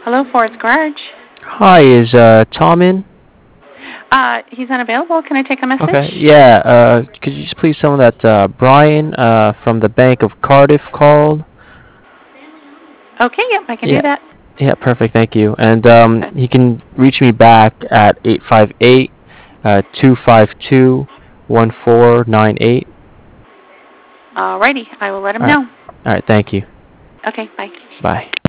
Hello, Ford's Garage. Hi, is Tom in? He's unavailable. Can I take a Okay, message? yeah. Could you just please tell him that Brian from the Bank of Cardiff called? Okay, yep, I can do Yeah, that. yeah, perfect. Thank you. And Okay. he can reach me back at 858 252 1498. Alrighty, I will let him All right, know. all right. Thank you. Okay, bye. Bye.